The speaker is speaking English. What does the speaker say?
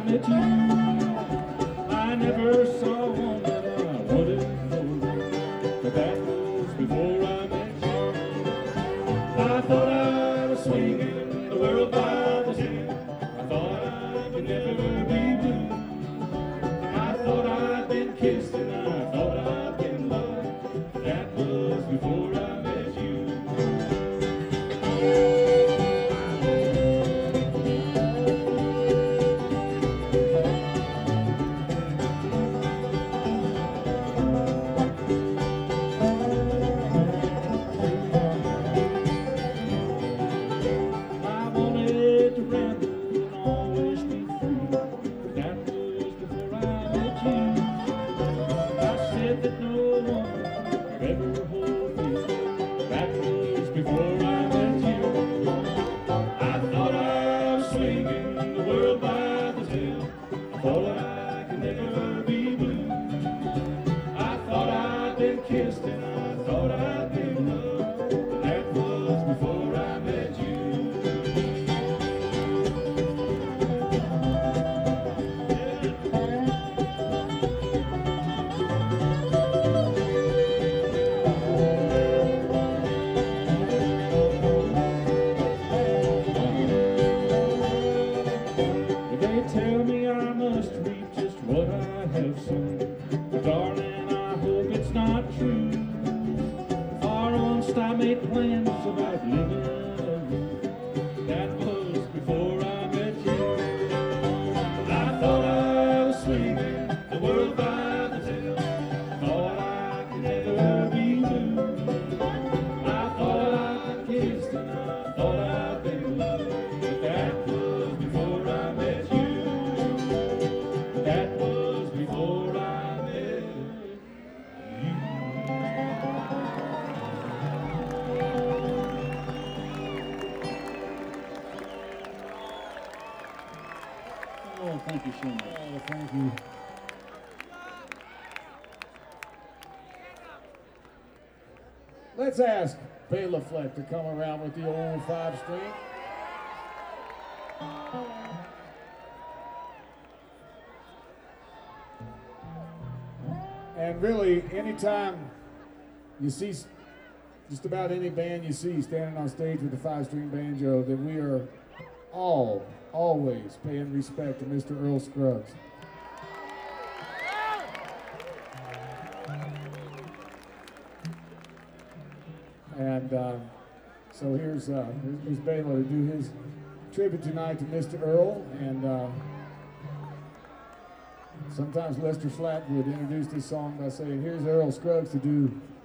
met you. I never saw one that I wanted more, but that was before I met you. I thought I was swinging the world by the tail. I thought I could never be blue. I thought I'd been kissed and I thought I'd been loved, but that was before I met you. I wanted to ramble and always be free, but that was before I met you. I said that no one could ever hold me, but that was before I met you. I thought I was swinging the world by the tail. I thought I could never be blue. I thought I'd been kissed and I thought I'd been loved, but that was before I met you. They tell me I must reap just what I have sown, but darling, I hope it's not true. For once I made plans about living alone. That was before I met you. I thought I was swinging the world by the tail. I thought I could never be blue. I thought I'd kissed and I thought I'd been loved, but that was before I met you. That was before I met you. Oh, thank you so much. Oh, thank you. Let's ask Bela Fleck to come around with the old 5-string. And really, anytime you see just about any band you see standing on stage with the 5-string banjo, that we are always paying respect to Mr. Earl Scruggs. And so here's Bela to do his tribute tonight to Mr. Earl. And sometimes Lester Flatt would introduce this song by saying, here's Earl Scruggs to do